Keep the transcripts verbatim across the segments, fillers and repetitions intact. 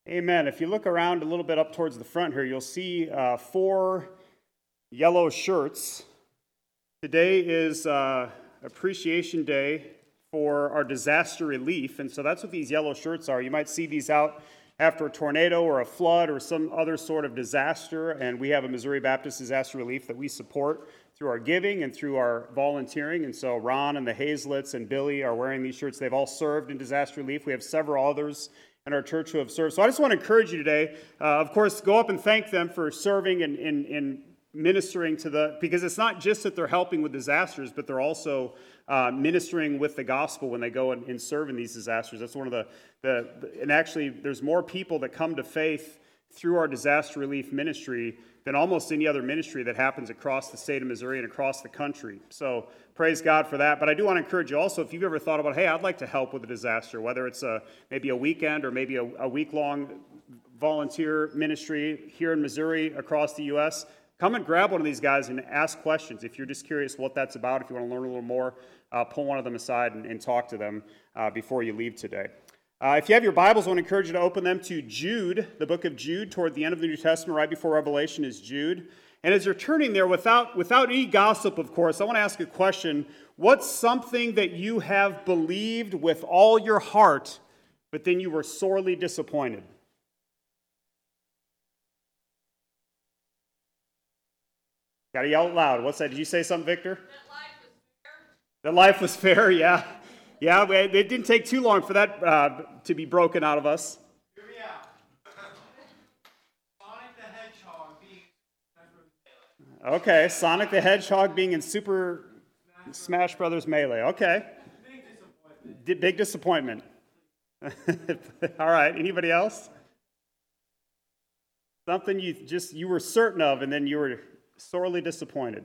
Amen. If you look around a little bit up towards the front here, you'll see uh, four yellow shirts. Today is uh, Appreciation Day for our disaster relief, and so that's what these yellow shirts are. You might see these out after a tornado or a flood or some other sort of disaster, and we have a Missouri Baptist Disaster Relief that we support through our giving and through our volunteering, and so Ron and the Hazlets and Billy are wearing these shirts. They've all served in disaster relief. We have several others in our church who have served. So I just want to encourage you today, uh, of course, go up and thank them for serving and, and, and ministering to the, because it's not just that they're helping with disasters, but they're also uh, ministering with the gospel when they go and, and serve in these disasters. That's one of the, the, and actually there's more people that come to faith through our disaster relief ministry than almost any other ministry that happens across the state of Missouri and across the country. So praise God for that. But I do want to encourage you also, if you've ever thought about, hey, I'd like to help with a disaster, whether it's a, maybe a weekend or maybe a, a week-long volunteer ministry here in Missouri, across the U S, come and grab one of these guys and ask questions. If you're just curious what that's about, if you want to learn a little more, uh, pull one of them aside and, and talk to them uh, before you leave today. Uh, if you have your Bibles, I want to encourage you to open them to Jude, the book of Jude, toward the end of the New Testament, right before Revelation is Jude. And as you're turning there, without, without any gossip, of course, I want to ask a question. What's something that you have believed with all your heart, but then you were sorely disappointed? Got to yell out loud. What's that? Did you say something, Victor? That life was fair. That life was fair, yeah. Yeah, it didn't take too long for that uh, to be broken out of us. Hear me out. Sonic the Hedgehog being Melee. Okay, Sonic the Hedgehog being in Super Smash Brothers Melee. Okay. Big disappointment. Big disappointment. All right, anybody else? Something you just, you were certain of and then you were sorely disappointed.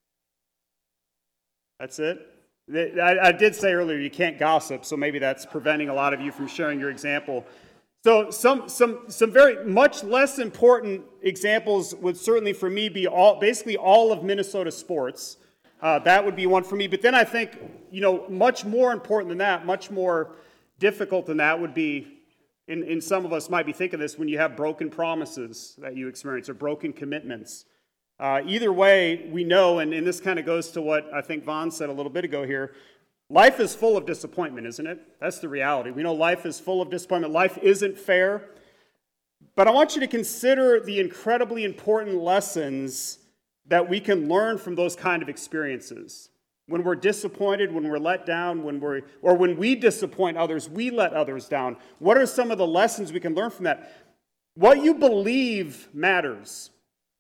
That's it? I, I did say earlier you can't gossip, so maybe that's preventing a lot of you from sharing your example. So some some some very much less important examples would certainly for me be all basically all of Minnesota sports. Uh, that would be one for me. But then I think, you know, much more important than that, much more difficult than that would be, and, and some of us might be thinking this, when you have broken promises that you experience or broken commitments. Uh, either way, we know, and, and this kind of goes to what I think Vaughn said a little bit ago here, life is full of disappointment, isn't it? That's the reality. We know life is full of disappointment. Life isn't fair. But I want you to consider the incredibly important lessons that we can learn from those kind of experiences. When we're disappointed, when we're let down, when we're, or when we disappoint others, we let others down. What are some of the lessons we can learn from that? What you believe matters.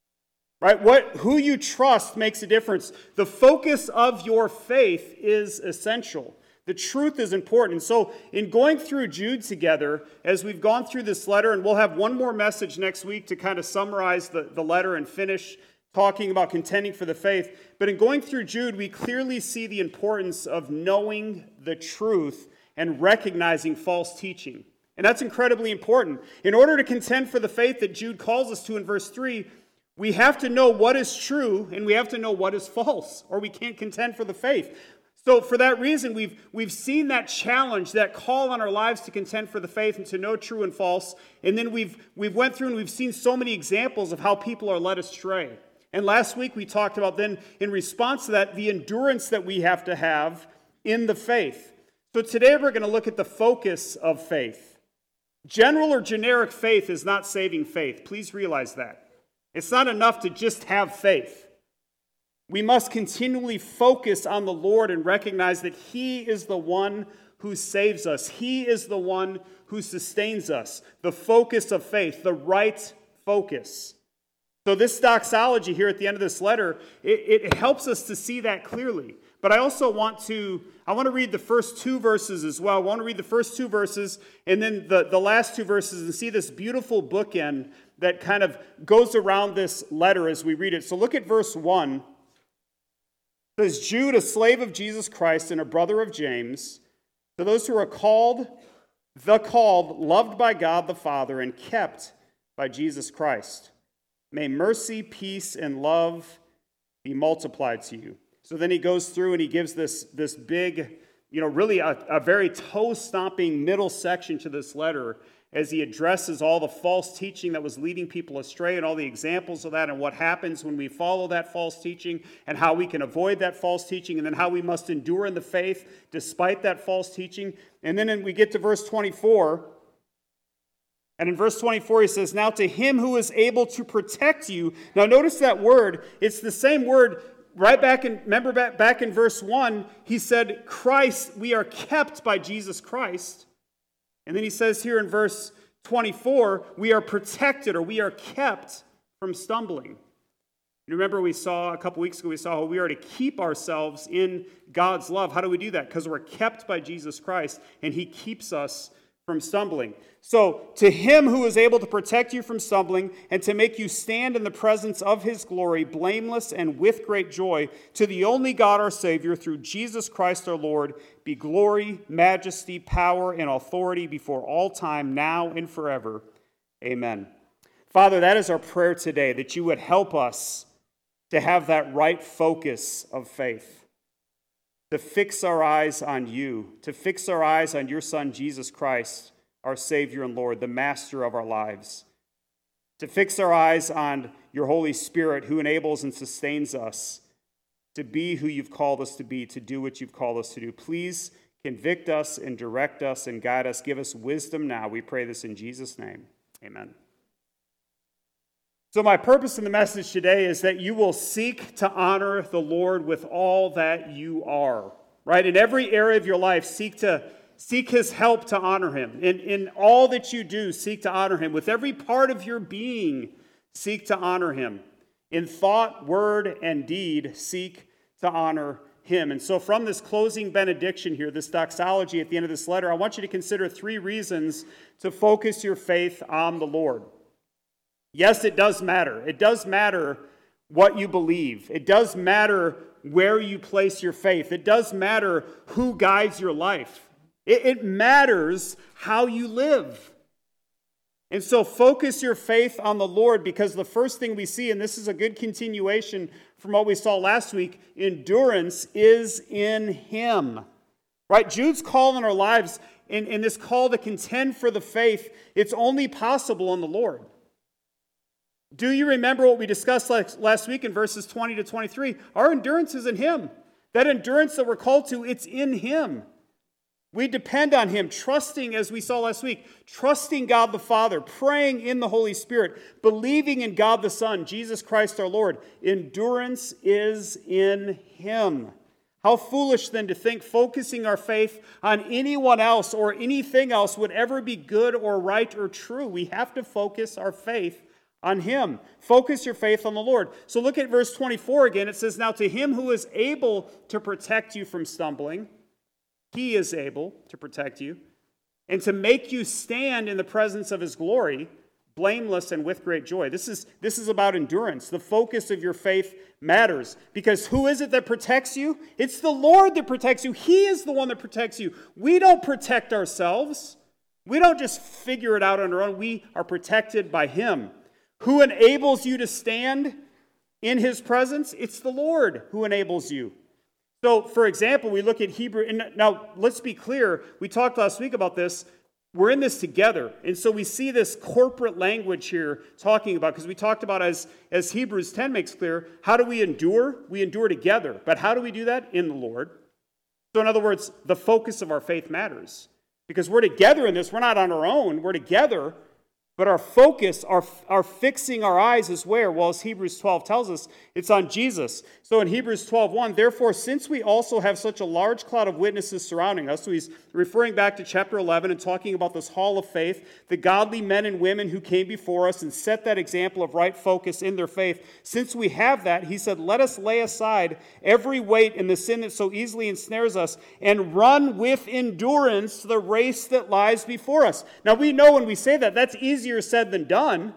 Right? What, who you trust makes a difference. The focus of your faith is essential. The truth is important. And so in going through Jude together, as we've gone through this letter, and we'll have one more message next week to kind of summarize the, the letter and finish talking about contending for the faith. But in going through Jude, we clearly see the importance of knowing the truth and recognizing false teaching. And that's incredibly important. In order to contend for the faith that Jude calls us to in verse three, we have to know what is true, and we have to know what is false, or we can't contend for the faith. So for that reason, we've, we've seen that challenge, that call on our lives to contend for the faith and to know true and false. And then we've, we've went through and we've seen so many examples of how people are led astray. And last week we talked about then, in response to that, the endurance that we have to have in the faith. So today we're going to look at the focus of faith. General or generic faith is not saving faith. Please realize that. It's not enough to just have faith. We must continually focus on the Lord and recognize that He is the one who saves us. He is the one who sustains us. The focus of faith, the right focus. So this doxology here at the end of this letter, it, it helps us to see that clearly. But I also want to, I want to read the first two verses as well. I want to read the first two verses and then the, the last two verses and see this beautiful bookend that kind of goes around this letter as we read it. So look at verse one. It says, Jude, a slave of Jesus Christ and a brother of James, to those who are called, the called, loved by God the Father, and kept by Jesus Christ. May mercy, peace, and love be multiplied to you. So then he goes through and he gives this, this big, you know, really a, a very toe-stomping middle section to this letter as he addresses all the false teaching that was leading people astray and all the examples of that and what happens when we follow that false teaching and how we can avoid that false teaching and then how we must endure in the faith despite that false teaching. And then we get to verse twenty-four. And in verse twenty-four, he says, now to him who is able to protect you. Now notice that word. It's the same word right back in, remember back, back in verse one, he said, Christ, we are kept by Jesus Christ. And then he says here in verse twenty-four, we are protected or we are kept from stumbling. You remember we saw a couple weeks ago, we saw how we are to keep ourselves in God's love. How do we do that? Because we're kept by Jesus Christ and he keeps us from stumbling. So, to him who is able to protect you from stumbling and to make you stand in the presence of his glory, blameless and with great joy, to the only God our Savior, through Jesus Christ our Lord, be glory, majesty, power, and authority before all time, now and forever. Amen. Father, that is our prayer today, that you would help us to have that right focus of faith, to fix our eyes on you, to fix our eyes on your Son, Jesus Christ, our Savior and Lord, the master of our lives, to fix our eyes on your Holy Spirit who enables and sustains us to be who you've called us to be, to do what you've called us to do. Please convict us and direct us and guide us. Give us wisdom now. We pray this in Jesus' name. Amen. So my purpose in the message today is that you will seek to honor the Lord with all that you are, right? In every area of your life, seek to seek his help to honor him. In, in all that you do, seek to honor him. With every part of your being, seek to honor him. In thought, word, and deed, seek to honor him. And so from this closing benediction here, this doxology at the end of this letter, I want you to consider three reasons to focus your faith on the Lord. Yes, it does matter. It does matter what you believe. It does matter where you place your faith. It does matter who guides your life. It, it matters how you live. And so focus your faith on the Lord, because the first thing we see, and this is a good continuation from what we saw last week, endurance is in him. Right? Jude's call in our lives, in, in this call to contend for the faith, it's only possible in the Lord. Do you remember what we discussed last week in verses twenty to twenty-three? Our endurance is in him. That endurance that we're called to, it's in him. We depend on him, trusting, as we saw last week, trusting God the Father, praying in the Holy Spirit, believing in God the Son, Jesus Christ our Lord. Endurance is in him. How foolish then to think focusing our faith on anyone else or anything else would ever be good or right or true. We have to focus our faith on him. Focus your faith on the Lord. So look at verse twenty-four again. It says, now to him who is able to protect you from stumbling, he is able to protect you, and to make you stand in the presence of his glory, blameless and with great joy. This is, this is about endurance. The focus of your faith matters, because who is it that protects you? It's the Lord that protects you. He is the one that protects you. We don't protect ourselves. We don't just figure it out on our own. We are protected by him. Who enables you to stand in his presence? It's the Lord who enables you. So, for example, we look at Hebrew, and now let's be clear, we talked last week about this, we're in this together, and so we see this corporate language here talking about, because we talked about, as, as Hebrews ten makes clear, how do we endure? We endure together, but how do we do that? In the Lord. So in other words, the focus of our faith matters, because we're together in this, we're not on our own, we're together. But our focus, our, our fixing our eyes is where? Well, as Hebrews twelve tells us, it's on Jesus. So in Hebrews twelve one, therefore, since we also have such a large cloud of witnesses surrounding us, so he's referring back to chapter eleven and talking about this hall of faith, the godly men and women who came before us and set that example of right focus in their faith. Since we have that, he said, let us lay aside every weight and the sin that so easily ensnares us, and run with endurance the race that lies before us. Now we know when we say that, that's easier said than done.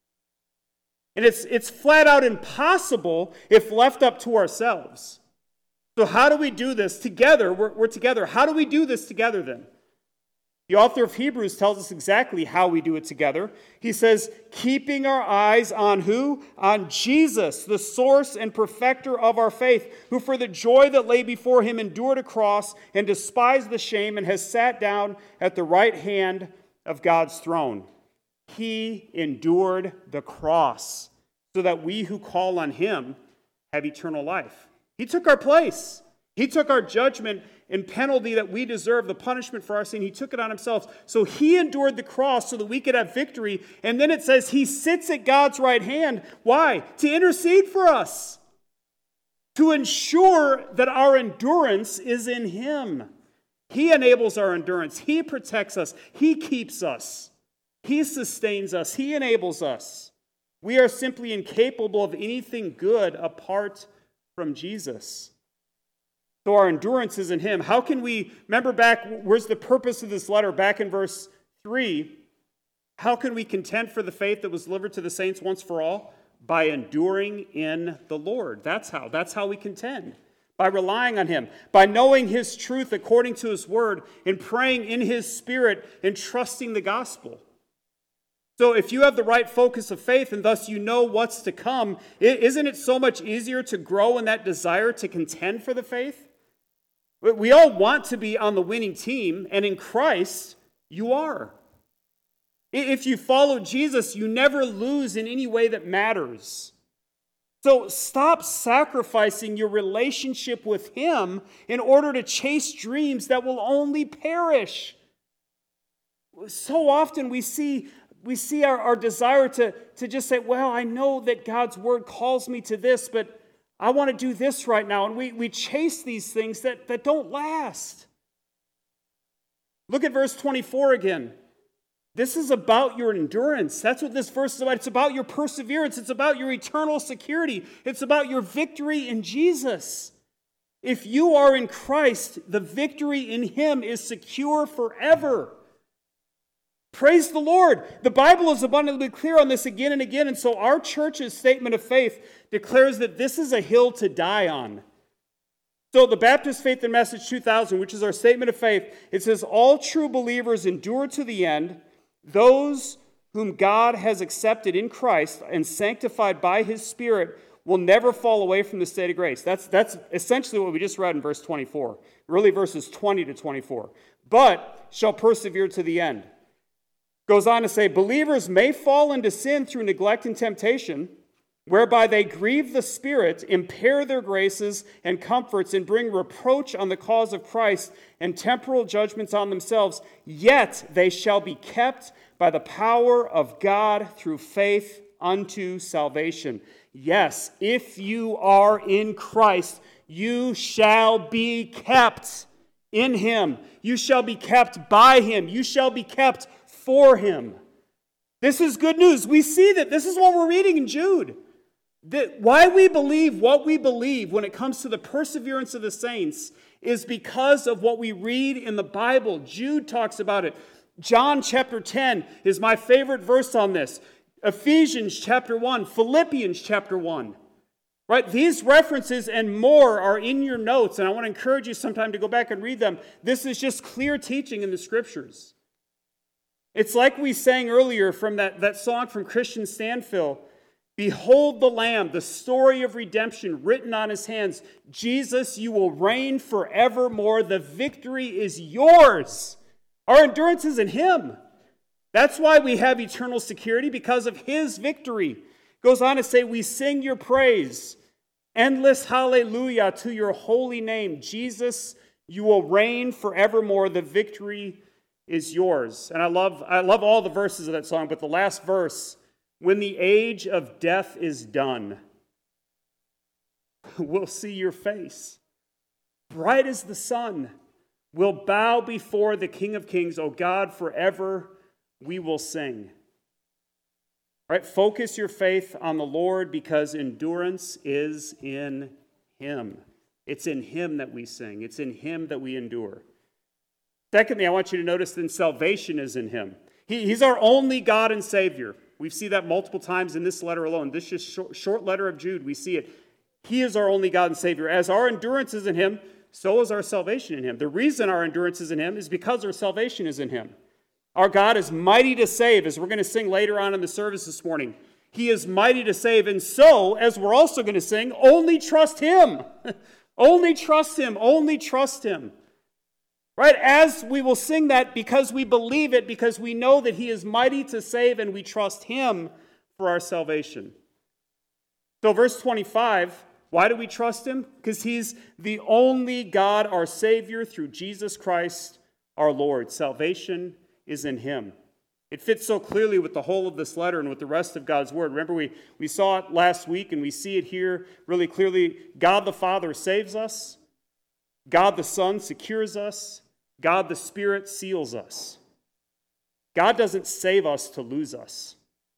And it's, it's flat out impossible if left up to ourselves. So how do we do this together? We're, we're together. How do we do this together then? The author of Hebrews tells us exactly how we do it together. He says, keeping our eyes on who? On Jesus, the source and perfecter of our faith, who for the joy that lay before him endured a cross and despised the shame and has sat down at the right hand of God's throne. He endured the cross so that we who call on him have eternal life. He took our place. He took our judgment and penalty that we deserve, the punishment for our sin. He took it on himself. So he endured the cross so that we could have victory. And then it says he sits at God's right hand. Why? To intercede for us. To ensure that our endurance is in him. He enables our endurance. He protects us. He keeps us. He sustains us. He enables us. We are simply incapable of anything good apart from Jesus. So our endurance is in him. How can we, remember back, where's the purpose of this letter? Back in verse three, how can we contend for the faith that was delivered to the saints once for all? By enduring in the Lord. That's how. That's how we contend. By relying on him. By knowing his truth according to his word. And praying in his spirit and trusting the gospel. So if you have the right focus of faith and thus you know what's to come, isn't it so much easier to grow in that desire to contend for the faith? We all want to be on the winning team, and in Christ, you are. If you follow Jesus, you never lose in any way that matters. So stop sacrificing your relationship with him in order to chase dreams that will only perish. So often we see, we see our, our desire to, to just say, well, I know that God's word calls me to this, but I want to do this right now. And we, we chase these things that, that don't last. Look at verse twenty-four again. This is about your endurance. That's what this verse is about. It's about your perseverance. It's about your eternal security. It's about your victory in Jesus. If you are in Christ, the victory in him is secure forever. Praise the Lord. The Bible is abundantly clear on this again and again, and so our church's statement of faith declares that this is a hill to die on. So the Baptist Faith and Message two thousand, which is our statement of faith, it says, all true believers endure to the end. Those whom God has accepted in Christ and sanctified by his Spirit will never fall away from the state of grace. That's, that's essentially what we just read in verse twenty-four, really verses twenty to twenty-four. But shall persevere to the end. Goes on to say, believers may fall into sin through neglect and temptation, whereby they grieve the Spirit, impair their graces and comforts, and bring reproach on the cause of Christ and temporal judgments on themselves. Yet they shall be kept by the power of God through faith unto salvation. Yes, if you are in Christ, you shall be kept in him. You shall be kept by him. You shall be kept for him. This is good news. We see that this is what we're reading in Jude. That why we believe what we believe when it comes to the perseverance of the saints is because of what we read in the Bible. Jude talks about it. John chapter ten is my favorite verse on this. Ephesians chapter one, Philippians chapter one. Right? These references and more are in your notes, and I want to encourage you sometime to go back and read them. This is just clear teaching in the Scriptures. It's like we sang earlier from that, that song from Christian Stanfill. Behold the Lamb, the story of redemption written on his hands. Jesus, you will reign forevermore. The victory is yours. Our endurance is in him. That's why we have eternal security, because of his victory. Goes on to say, we sing your praise. Endless hallelujah to your holy name. Jesus, you will reign forevermore. The victory is yours. And I love, I love all the verses of that song, but the last verse, when the age of death is done, we'll see your face. Bright as the sun, we'll bow before the King of Kings. O God, forever we will sing. All right, focus your faith on the Lord, because endurance is in him. It's in him that we sing. It's in him that we endure. Secondly, I want you to notice that salvation is in him. He, he's our only God and Savior. We see that multiple times in this letter alone. This just short, short letter of Jude, we see it. He is our only God and Savior. As our endurance is in him, so is our salvation in him. The reason our endurance is in him is because our salvation is in him. Our God is mighty to save, as we're going to sing later on in the service this morning. He is mighty to save, and so, as we're also going to sing, only trust him. Only trust him. Only trust him. Right? As we will sing that because we believe it, because we know that he is mighty to save and we trust him for our salvation. So verse twenty-five, why do we trust him? Because he's the only God, our Savior, through Jesus Christ, our Lord. Salvation is in him. It fits so clearly with the whole of this letter and with the rest of God's word. Remember, we, we saw it last week and we see it here really clearly. God the Father saves us. God the Son secures us. God the Spirit seals us. God doesn't save us to lose us.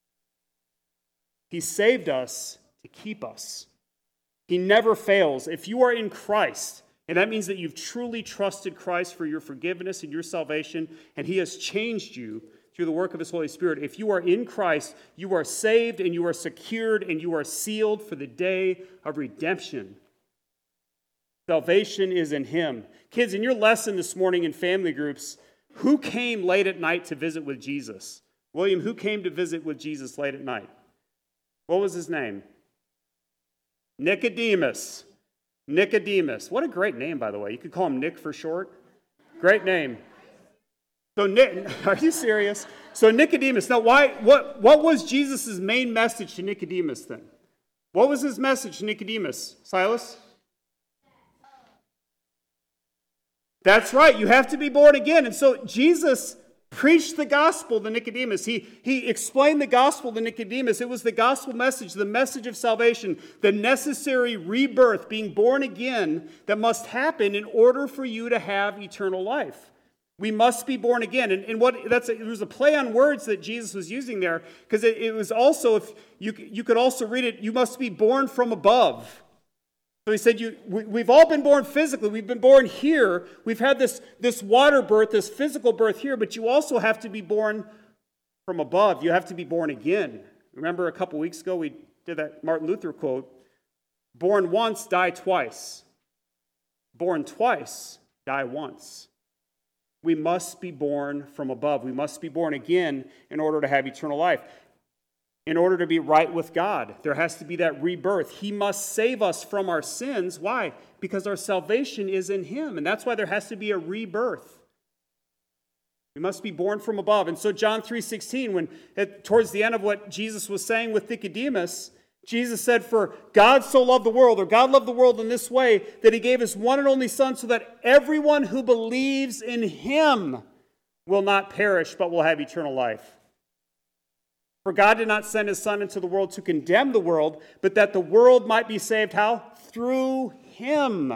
He saved us to keep us. He never fails. If you are in Christ, and that means that you've truly trusted Christ for your forgiveness and your salvation, and he has changed you through the work of his Holy Spirit. If you are in Christ, you are saved and you are secured and you are sealed for the day of redemption. Salvation is in him. Kids, in your lesson this morning in family groups, who came late at night to visit with Jesus? William, who came to visit with Jesus late at night? What was his name? Nicodemus. Nicodemus. What a great name, by the way. You could call him Nick for short. Great name. So, Nick, are you serious? So Nicodemus. Now, why? What? What was Jesus' main message to Nicodemus then? What was his message to Nicodemus? Silas? That's right. You have to be born again. And so Jesus preached the gospel to Nicodemus. He, he explained the gospel to Nicodemus. It was the gospel message, the message of salvation, the necessary rebirth, being born again that must happen in order for you to have eternal life. We must be born again. And, and what that's a, there was a play on words that Jesus was using there, because it, it was also, if you, you could also read it, you must be born from above. So he said, you, we, we've all been born physically. We've been born here. We've had this, this water birth, this physical birth here, but you also have to be born from above. You have to be born again. Remember a couple weeks ago we did that Martin Luther quote, born once, die twice. Born twice, die once. We must be born from above. We must be born again in order to have eternal life. In order to be right with God, there has to be that rebirth. He must save us from our sins. Why? Because our salvation is in him. And that's why there has to be a rebirth. We must be born from above. And so John three sixteen, when at, towards the end of what Jesus was saying with Nicodemus, Jesus said, for God so loved the world, or God loved the world in this way, that he gave his one and only Son so that everyone who believes in him will not perish, but will have eternal life. For God did not send his Son into the world to condemn the world, but that the world might be saved, how? Through him.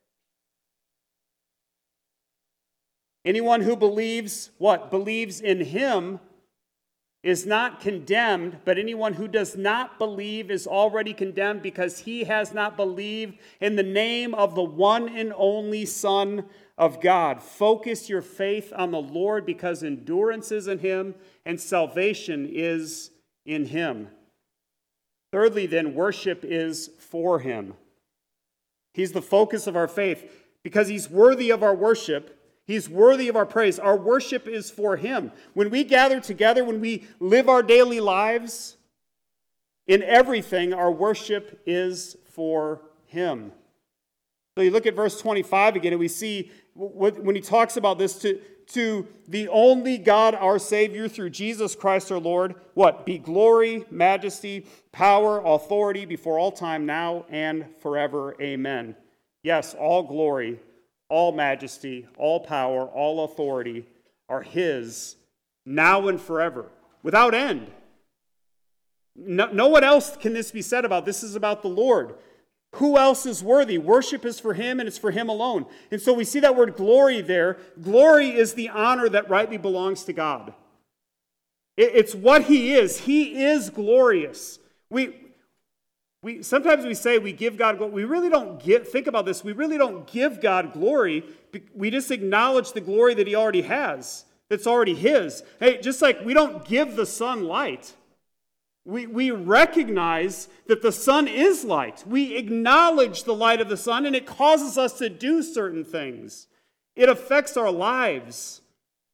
Anyone who believes, what? Believes in him is not condemned, but anyone who does not believe is already condemned because he has not believed in the name of the one and only Son of God. Focus your faith on the Lord because endurance is in him and salvation is in him. Thirdly, then, worship is for him. He's the focus of our faith because he's worthy of our worship. He's worthy of our praise. Our worship is for him. When we gather together, when we live our daily lives, in everything, our worship is for him. So you look at verse twenty-five again, and we see when he talks about this, to, to the only God, our Savior, through Jesus Christ our Lord, what? Be glory, majesty, power, authority before all time, now and forever. Amen. Yes, all glory, all majesty, all power, all authority are his now and forever, without end. No, no one else can this be said about. This is about the Lord. Who else is worthy? Worship is for him, and it's for him alone. And so we see that word glory there. Glory is the honor that rightly belongs to God. It's what he is. He is glorious. We, we sometimes we say we give God glory. We really don't get, think about this, we really don't give God glory. We just acknowledge the glory that he already has. That's already his. Hey, just like we don't give the sun light. We, we recognize that the sun is light. We acknowledge the light of the sun, and it causes us to do certain things. It affects our lives.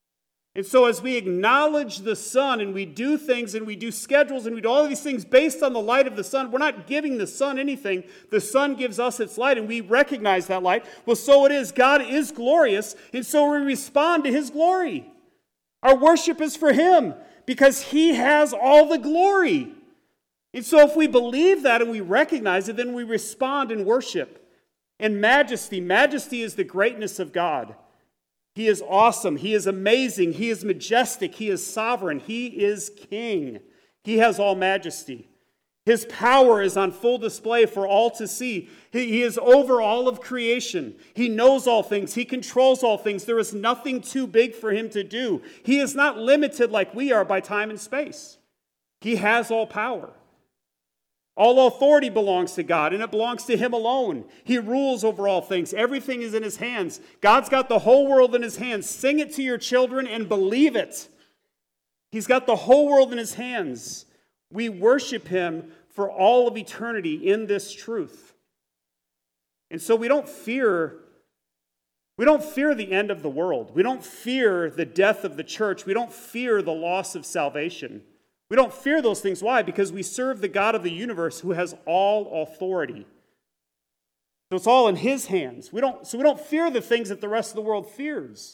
And so as we acknowledge the sun and we do things and we do schedules and we do all of these things based on the light of the sun, we're not giving the sun anything. The sun gives us its light and we recognize that light. Well, so it is. God is glorious, and so we respond to his glory. Our worship is for him because he has all the glory. And so if we believe that and we recognize it, then we respond in worship. And majesty, majesty is the greatness of God. He is awesome. He is amazing. He is majestic. He is sovereign. He is king. He has all majesty. His power is on full display for all to see. He, he is over all of creation. He knows all things. He controls all things. There is nothing too big for him to do. He is not limited like we are by time and space. He has all power. All authority belongs to God, and it belongs to him alone. He rules over all things. Everything is in his hands. God's got the whole world in his hands. Sing it to your children and believe it. He's got the whole world in his hands. We worship him for all of eternity in this truth. And so we don't fear, we don't fear the end of the world. We don't fear the death of the church. We don't fear the loss of salvation. We don't fear those things. Why? Because we serve the God of the universe who has all authority. So it's all in his hands. We don't, so we don't fear the things that the rest of the world fears.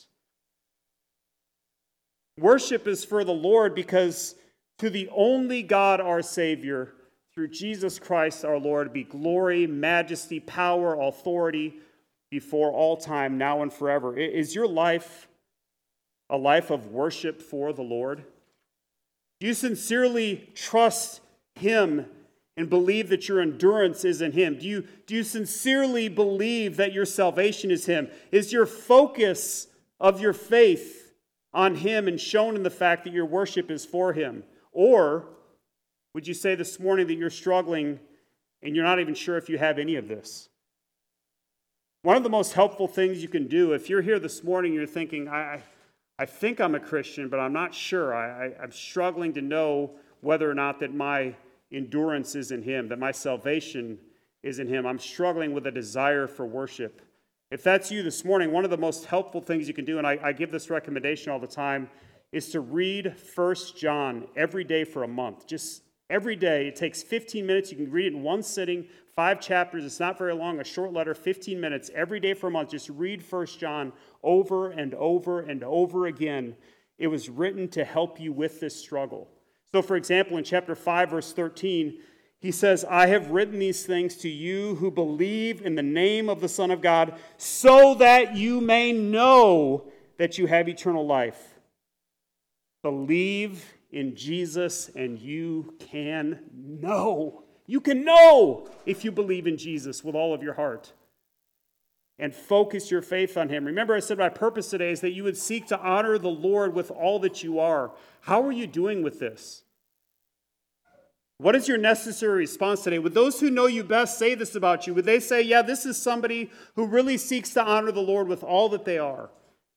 Worship is for the Lord because to the only God our Savior, through Jesus Christ our Lord, be glory, majesty, power, authority before all time, now and forever. Is your life a life of worship for the Lord? Do you sincerely trust him and believe that your endurance is in him? Do you, do you sincerely believe that your salvation is him? Is your focus of your faith on him and shown in the fact that your worship is for him? Or would you say this morning that you're struggling and you're not even sure if you have any of this? One of the most helpful things you can do, if you're here this morning and you're thinking, I... I think I'm a Christian, but I'm not sure. I, I, I'm struggling to know whether or not that my endurance is in him, that my salvation is in him. I'm struggling with a desire for worship. If that's you this morning, one of the most helpful things you can do, and I, I give this recommendation all the time, is to read First John every day for a month. Just every day. It takes fifteen minutes. You can read it in one sitting, five chapters. It's not very long, a short letter, fifteen minutes. Every day for a month, just read First John over and over and over again. It was written to help you with this struggle. So, for example, in chapter five, verse thirteen, he says, I have written these things to you who believe in the name of the Son of God, so that you may know that you have eternal life. Believe in Jesus and you can know. You can know if you believe in Jesus with all of your heart. And focus your faith on him. Remember, I said my purpose today is that you would seek to honor the Lord with all that you are. How are you doing with this? What is your necessary response today? Would those who know you best say this about you? Would they say, yeah, this is somebody who really seeks to honor the Lord with all that they are?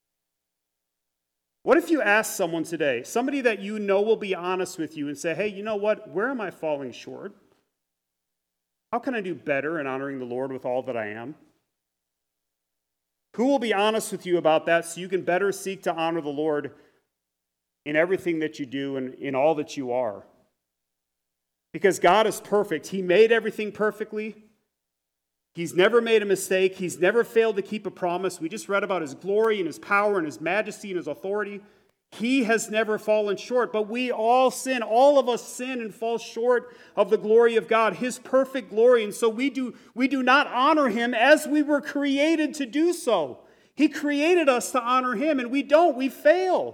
What if you ask someone today, somebody that you know will be honest with you and say, hey, you know what? Where am I falling short? How can I do better in honoring the Lord with all that I am? Who will be honest with you about that so you can better seek to honor the Lord in everything that you do and in all that you are? Because God is perfect. He made everything perfectly. He's never made a mistake. He's never failed to keep a promise. We just read about his glory and his power and his majesty and his authority. He has never fallen short, but we all sin. All of us sin and fall short of the glory of God, his perfect glory. And so we do, we do not honor him as we were created to do so. He created us to honor him, and we don't. We fail.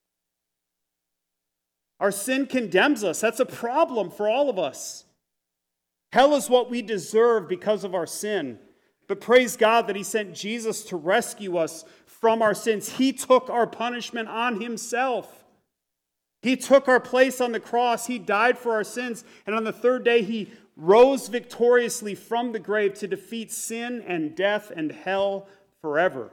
Our sin condemns us. That's a problem for all of us. Hell is what we deserve because of our sin. But praise God that he sent Jesus to rescue us from our sins. He took our punishment on himself. He took our place on the cross. He died for our sins. And on the third day, he rose victoriously from the grave to defeat sin and death and hell forever.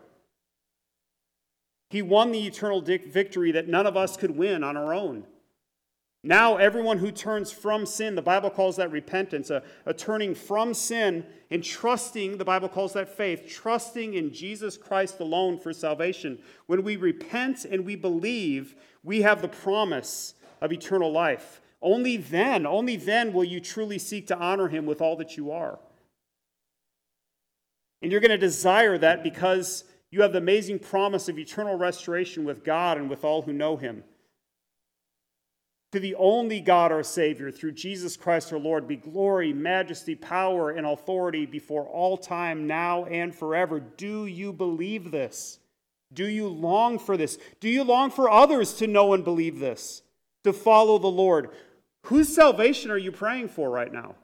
He won the eternal victory that none of us could win on our own. Now everyone who turns from sin, the Bible calls that repentance, a, a turning from sin and trusting, the Bible calls that faith, trusting in Jesus Christ alone for salvation. When we repent and we believe, we have the promise of eternal life. Only then, only then will you truly seek to honor him with all that you are. And you're going to desire that because you have the amazing promise of eternal restoration with God and with all who know him. To the only God our Savior, through Jesus Christ our Lord, be glory, majesty, power, and authority before all time, now and forever. Do you believe this? Do you long for this? Do you long for others to know and believe this? To follow the Lord? Whose salvation are you praying for right now?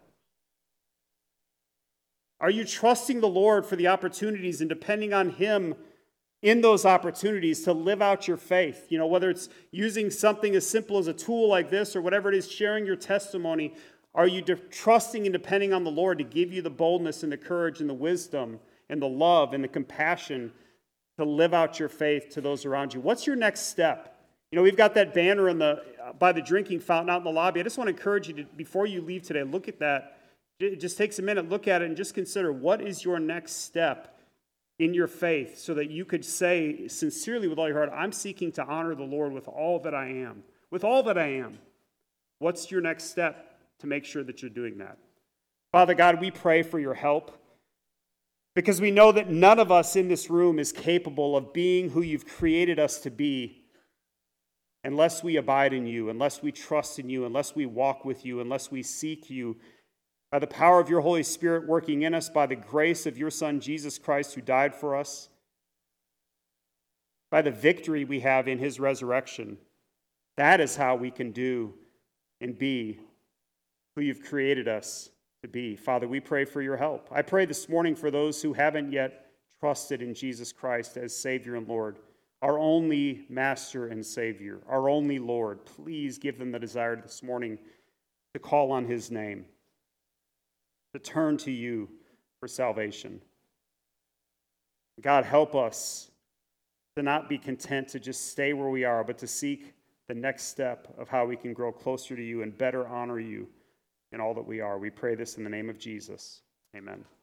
Are you trusting the Lord for the opportunities and depending on him in those opportunities to live out your faith? You know, whether it's using something as simple as a tool like this or whatever it is, sharing your testimony, are you de- trusting and depending on the Lord to give you the boldness and the courage and the wisdom and the love and the compassion to live out your faith to those around you? What's your next step? You know, we've got that banner in the by the drinking fountain out in the lobby. I just want to encourage you to, before you leave today, look at that. It just takes a minute, look at it, and just consider what is your next step in your faith so that you could say sincerely with all your heart, I'm seeking to honor the Lord with all that I am. With all that I am. What's your next step to make sure that you're doing that? Father God, we pray for your help because we know that none of us in this room is capable of being who you've created us to be unless we abide in you, unless we trust in you, unless we walk with you, unless we seek you. By the power of your Holy Spirit working in us, by the grace of your Son, Jesus Christ, who died for us, by the victory we have in his resurrection, that is how we can do and be who you've created us to be. Father, we pray for your help. I pray this morning for those who haven't yet trusted in Jesus Christ as Savior and Lord, our only Master and Savior, our only Lord. Please give them the desire this morning to call on his name, to turn to you for salvation. God, help us to not be content to just stay where we are, but to seek the next step of how we can grow closer to you and better honor you in all that we are. We pray this in the name of Jesus. Amen.